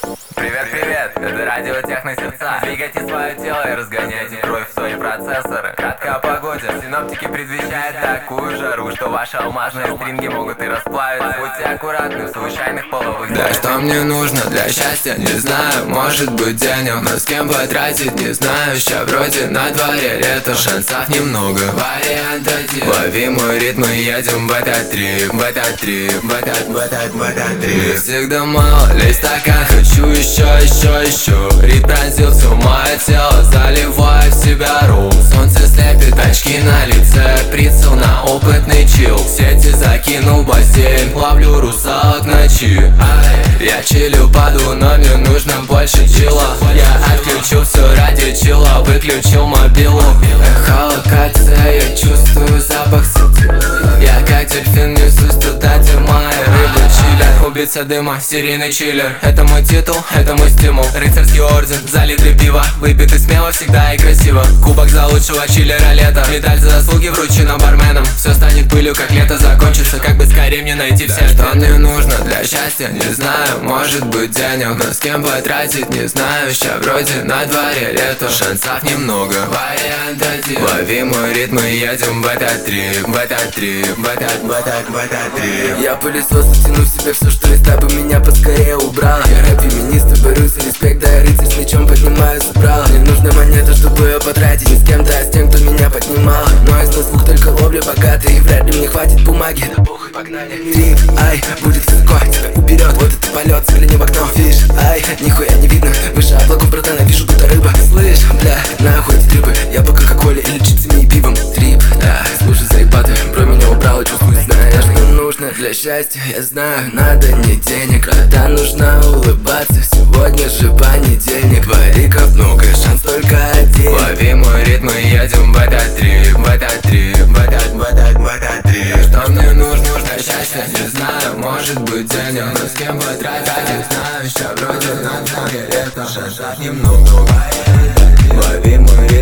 Привет, привет, это радио Техносердца. Двигайте свое тело и разгоняйте кровь в свои процессоры. Кратко о погоде. Синоптики предвещают такую жару, что ваши алмазные стринги могут и расплавиться. Будьте аккуратны в случайных половых. Да что мне нужно для счастья, не знаю. Может быть денег, но с кем потратить, не знаю. Ща вроде на дворе лето, шансов немного. Вариант один. Лови мой ритм и едем в этот трип, в этот трип, в этот трип. Всегда мало, лезь стакан, хочу еще. Рит пронзил все мое тело, заливая в себя рум. Солнце слепит, очки на лице, прицел на опытный чил. Сети закинул в бассейн, ловлю русалок ночи. Я чилю, паду, но мне нужно больше чила. Я отключил все ради чила, выключил мобилу. Эхолокация, я чувствую запах сети. Я как дельфин несусь туда, где мои рыбы чилят. Убийца дыма, серийный чиллер. Это мой титул, это мой стимул. Рыцарский орден, за литры пива. Выпито смело, всегда и красиво. Кубок за лучшего чиллера лета. Медаль за заслуги вручена барменом. Все станет пылью, как лето закончится. Как бы скорее мне найти все. Что мне нужно для счастья, не знаю. Может быть денег, но с кем потратить, не знаю. Ща вроде на дворе лето, шансов немного. Вариант один. Лови мой ритм и едем в этот трип, в этот трип, в этот трип. Я пылесос, тяну в себе все, что из табы меня поскорее убрала. Я рэп-феминист, борюсь за респект, да я рыцарь с мечом поднимаю собрала. Мне нужна монета, чтобы ее потратить не с кем-то, а с тем, кто меня поднимал. Но из нас двух только ловля богатый, и вряд ли мне хватит бумаги. Да похуй, погнали. Трип, ай, будет высоко, тебя уберет. Вот это полет, взгляни в окно. Фиш, ай, нихуя не видно. Выше облаков, братана, вижу, будто рыба. Слышь, бля, нахуй эти трипы. Я по кока-коле или чипсами и пивом. Трип, да, слушай, заебаты, про меня убрал, чувствую, знаешь, что нужно для счастья. Я знаю, надо не денег, братан, нужно улыбаться. Сегодня же понедельник, вариков много, шанс только один. Лови мой ритм и едем в этот трип, в этот трип, в этот трип. Что мне нужно для счастья, не знаю. Может быть денег, но с кем потратить, не знаю. Ща вроде на дворе лето, шансов немного. Лови мой ритм